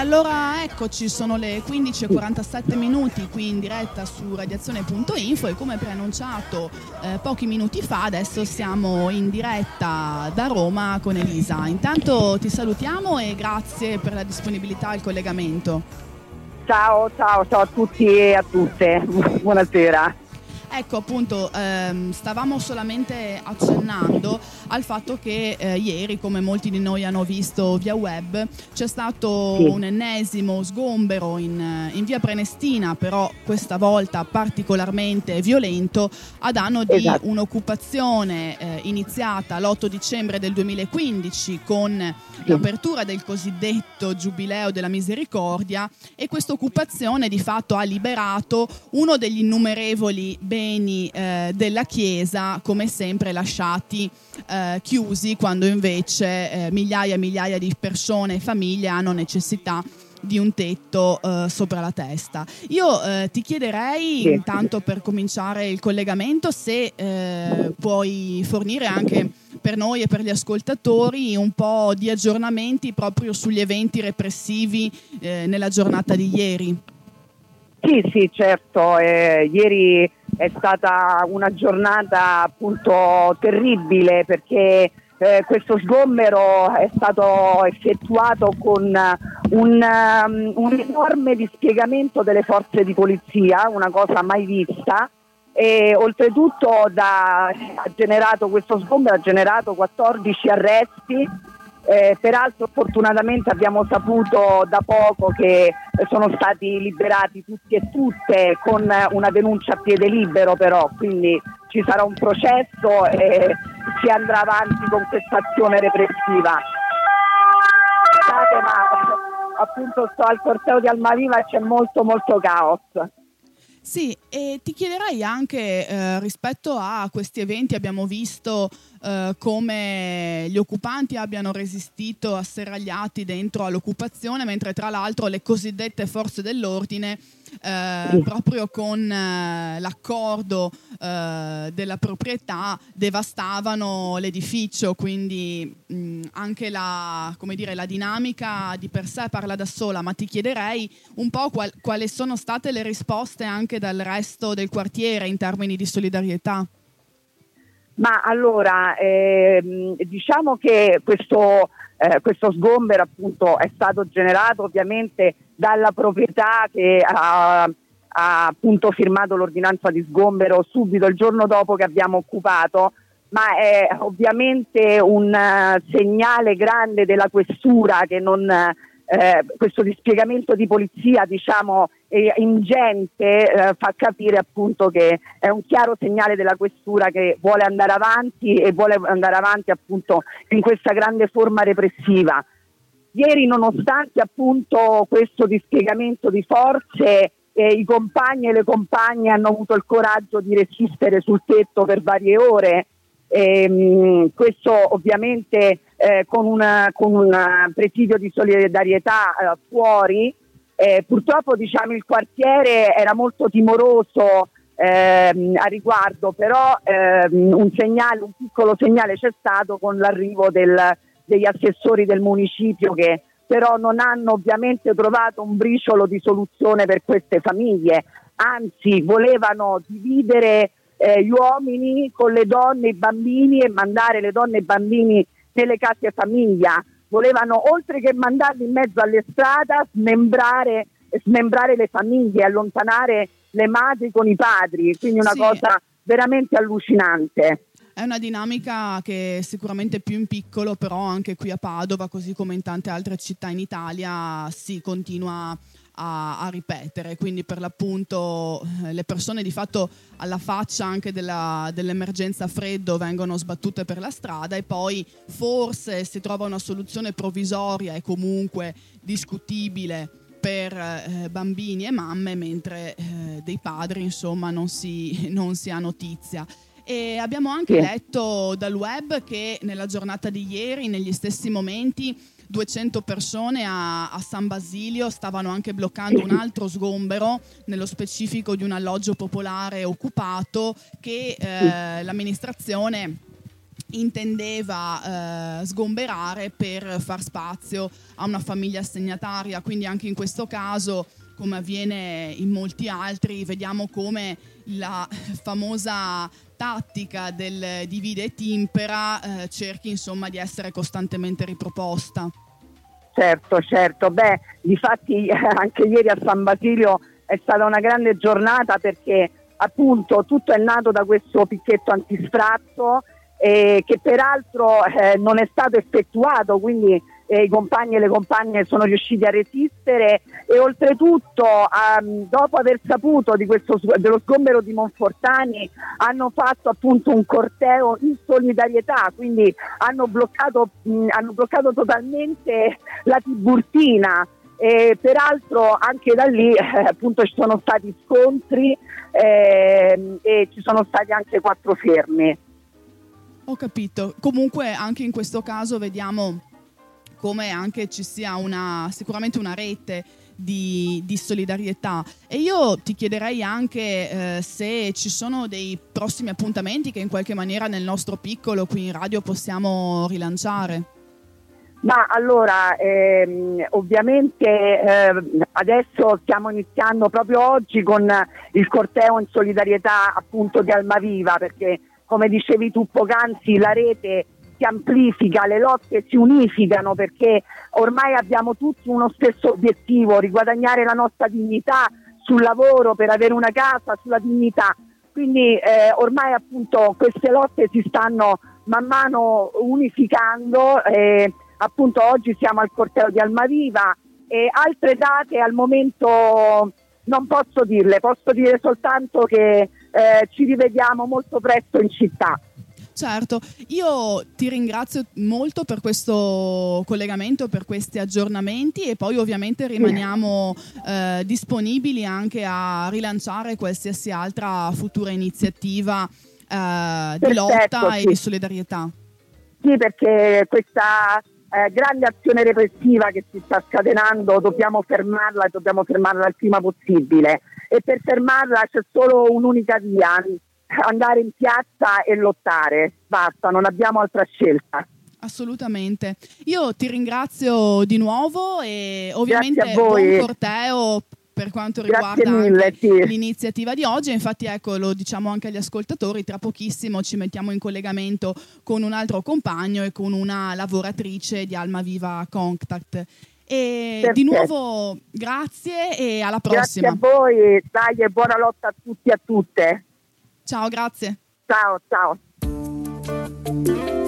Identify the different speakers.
Speaker 1: allora eccoci, sono le 15:47 qui in diretta su radiazione.info e come preannunciato pochi minuti fa adesso siamo in diretta da Roma con Elisa. Intanto ti salutiamo e grazie per la disponibilità al collegamento.
Speaker 2: Ciao a tutti e a tutte, buonasera.
Speaker 1: Ecco appunto, stavamo solamente accennando al fatto che ieri, come molti di noi hanno visto via web, c'è stato un ennesimo sgombero in via Prenestina, però questa volta particolarmente violento, a danno di un'occupazione iniziata l'8 dicembre del 2015 con l'apertura del cosiddetto Giubileo della Misericordia, e questa occupazione di fatto ha liberato uno degli innumerevoli beni della Chiesa, come sempre lasciati chiusi, quando invece migliaia e migliaia di persone e famiglie hanno necessità di un tetto sopra la testa. Io ti chiederei, intanto per cominciare il collegamento, se puoi fornire anche per noi e per gli ascoltatori un po' di aggiornamenti proprio sugli eventi repressivi nella giornata di ieri.
Speaker 2: Sì, certo, ieri è stata una giornata appunto terribile, perché questo sgombero è stato effettuato con un enorme dispiegamento delle forze di polizia, una cosa mai vista, e oltretutto questo sgombero ha generato 14 arresti. Peraltro fortunatamente abbiamo saputo da poco che sono stati liberati tutti e tutte con una denuncia a piede libero, però quindi ci sarà un processo e si andrà avanti con questa azione repressiva. Scusate, ma appunto sto al corteo di Almaviva e c'è molto caos.
Speaker 1: Sì, e ti chiederei anche rispetto a questi eventi, abbiamo visto come gli occupanti abbiano resistito asserragliati dentro all'occupazione, mentre tra l'altro le cosiddette forze dell'ordine proprio con l'accordo della proprietà devastavano l'edificio, quindi anche la dinamica di per sé parla da sola, ma ti chiederei un po' quali sono state le risposte anche dal resto del quartiere in termini di solidarietà.
Speaker 2: Ma allora, diciamo che questo sgombero appunto è stato generato ovviamente dalla proprietà che ha appunto firmato l'ordinanza di sgombero subito il giorno dopo che abbiamo occupato, ma è ovviamente un segnale grande della questura che questo dispiegamento di polizia, diciamo, ingente, fa capire appunto che è un chiaro segnale della questura che vuole andare avanti appunto in questa grande forma repressiva. Ieri, nonostante appunto questo dispiegamento di forze, i compagni e le compagne hanno avuto il coraggio di resistere sul tetto per varie ore. Questo ovviamente con un presidio di solidarietà fuori. Purtroppo diciamo il quartiere era molto timoroso a riguardo, però un piccolo segnale c'è stato con l'arrivo degli assessori del municipio, che però non hanno ovviamente trovato un briciolo di soluzione per queste famiglie, anzi volevano dividere gli uomini con le donne e i bambini e mandare le donne e i bambini nelle case famiglia. Volevano, oltre che mandarli in mezzo alle strade, smembrare le famiglie, allontanare le madri con i padri, quindi una cosa veramente allucinante.
Speaker 1: È una dinamica che sicuramente più in piccolo, però anche qui a Padova, così come in tante altre città in Italia, si continua a ripetere, quindi per l'appunto le persone di fatto alla faccia anche dell'emergenza freddo vengono sbattute per la strada e poi forse si trova una soluzione provvisoria e comunque discutibile per bambini e mamme, mentre dei padri insomma non si ha notizia. E abbiamo anche letto dal web che nella giornata di ieri, negli stessi momenti, 200 persone a San Basilio stavano anche bloccando un altro sgombero, nello specifico di un alloggio popolare occupato che l'amministrazione intendeva sgomberare per far spazio a una famiglia assegnataria. Quindi anche in questo caso, come avviene in molti altri, vediamo come la famosa tattica del divide e timpera cerchi insomma di essere costantemente riproposta.
Speaker 2: Certo, beh, difatti anche ieri a San Basilio è stata una grande giornata, perché appunto tutto è nato da questo picchetto antisfratto che peraltro non è stato effettuato, quindi i compagni e le compagne sono riusciti a resistere, e oltretutto dopo aver saputo dello sgombero di Monfortani hanno fatto appunto un corteo in solidarietà, quindi hanno bloccato totalmente la Tiburtina. E peraltro anche da lì appunto ci sono stati scontri e ci sono stati anche 4 fermi.
Speaker 1: Ho capito. Comunque anche in questo caso vediamo come anche ci sia sicuramente una rete di solidarietà. E io ti chiederei anche se ci sono dei prossimi appuntamenti che in qualche maniera nel nostro piccolo qui in radio possiamo rilanciare.
Speaker 2: Ma allora, ovviamente adesso stiamo iniziando proprio oggi con il corteo in solidarietà appunto di Almaviva, perché come dicevi tu poc'anzi la rete si amplifica, le lotte si unificano, perché ormai abbiamo tutti uno stesso obiettivo: riguadagnare la nostra dignità sul lavoro, per avere una casa, sulla dignità. Quindi ormai appunto queste lotte si stanno man mano unificando. Appunto oggi siamo al corteo di Almaviva, e altre date al momento non posso dirle, posso dire soltanto che ci rivediamo molto presto in città.
Speaker 1: Certo, io ti ringrazio molto per questo collegamento, per questi aggiornamenti, e poi ovviamente rimaniamo disponibili anche a rilanciare qualsiasi altra futura iniziativa di lotta e di solidarietà.
Speaker 2: Sì, perché questa grande azione repressiva che si sta scatenando dobbiamo fermarla il prima possibile, e per fermarla c'è solo un'unica via: andare in piazza e lottare, basta, non abbiamo altra scelta.
Speaker 1: Assolutamente. Io ti ringrazio di nuovo, e ovviamente buon corteo per quanto riguarda l'iniziativa di oggi. Infatti ecco, lo diciamo anche agli ascoltatori, tra pochissimo ci mettiamo in collegamento con un altro compagno e con una lavoratrice di Almaviva Contact. E perfetto. Di nuovo grazie e alla prossima.
Speaker 2: Grazie a voi, dai, e buona lotta a tutti e a tutte.
Speaker 1: Ciao, grazie.
Speaker 2: Ciao.